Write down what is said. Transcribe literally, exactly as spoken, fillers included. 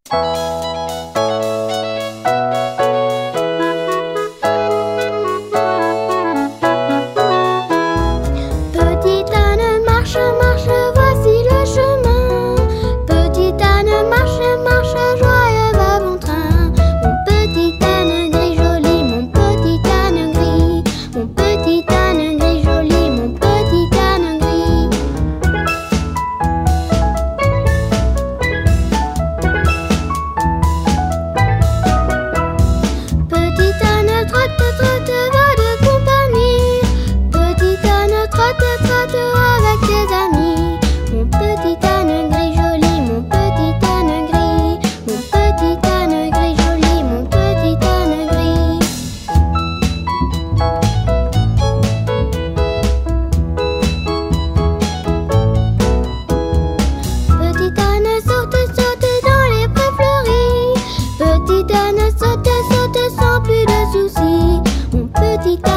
Petite âne, marche, marche, voici le chemin. Petite âne, marche, marche, joyeux va bon train. Mon petit âne gris joli, mon petit âne gris. Mon petit âne gris joli, mon petit âne gris. Petit âne trotte, trotte, va de compagnie. Petit âne trotte, trotte avec tes amis. Mon petit âne gris joli, mon petit âne gris. Mon petit âne gris joli, mon petit âne gris. Petit âne saute, saute dans les prés fleuris. Petit âne saute, saute sans plus de soucis. Mon petit âne